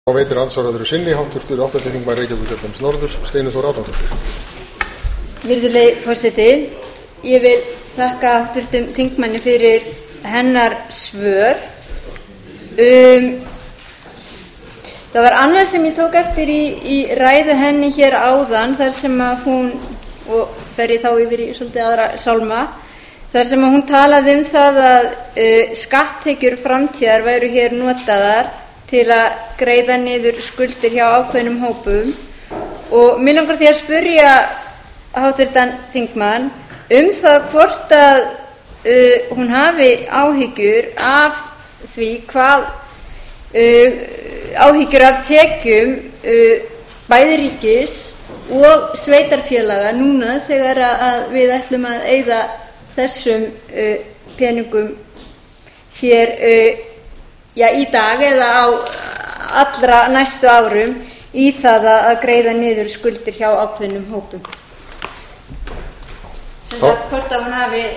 Þá veitir andsvaraður sinni háttvirtur 8. þingmaður Reykjavíkurkjördæmis norður Steinunn Þóra Árnadóttir. Virðulegi forseti, ég vil þakka háttvirtum þingmanni fyrir hennar svör. Það var annað sem ég tók eftir í ræðu henni hér áðan, þar sem að hún, og fer ég þá yfir í svolítið aðra sálma, þar sem að hún talaði það að skatttekjur framtíðar væru hér notaðar til að greiða niður skuldir hjá ákveðnum hópum, og mig langar því að spyrja háttvirtan þingmann það hvort að hún hafi áhyggjur af því hvað áhyggjur af tekjum bæði ríkis og sveitarfélaga núna þegar að við ætlum að eyða þessum peningum hér í dag eða á allra næstu árum í það að greiða niður skuldir hjá ákveðnum hópum. Sem sagt hvort að hún hafi